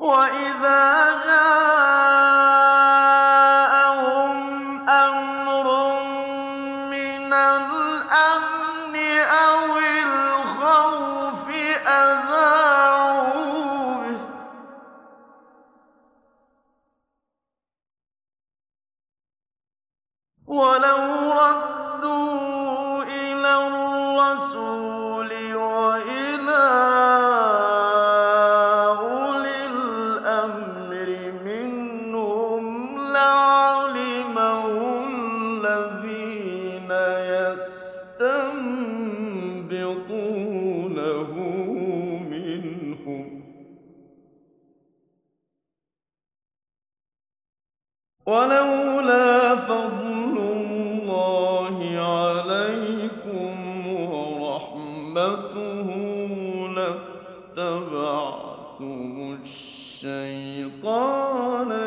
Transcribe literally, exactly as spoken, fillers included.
وَإِذَا جَاءَهُمْ أَمْرٌ مِّنَ الْأَمْنِ أَوِ الْخَوْفِ أَذَاعُوا بِهِ ۖ وَلَوْ رَدُّوهُ إِلَى الرَّسُولِ وَإِلَىٰ أُولِي الْأَمْرِ مِنْهُمْ لَعَلِمَهُ الَّذِينَ يَسْتَنبِطُونَهُ مِنْهُمْ ۗ وَلَوْلَا فَضْلُ اللَّهِ عَلَيْكُمْ وَرَحْمَتُهُ لَاتَّبَعْتُمُ الشَّيْطَانَ